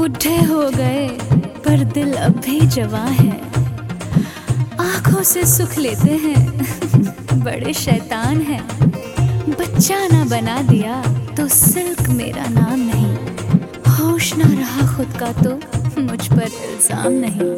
बुढ़े हो गए पर दिल अब भी जवां है। आंखों से सुख लेते हैं बड़े शैतान हैं। बच्चा ना बना दिया तो सिल्क मेरा नाम नहीं। होश ना रहा खुद का तो मुझ पर इल्जाम नहीं।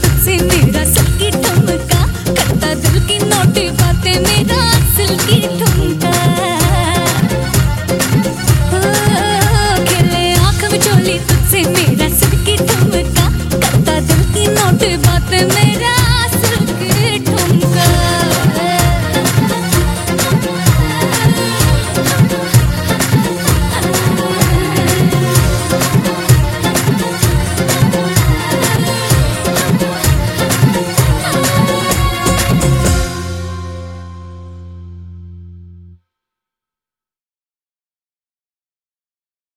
मेरा सिल्की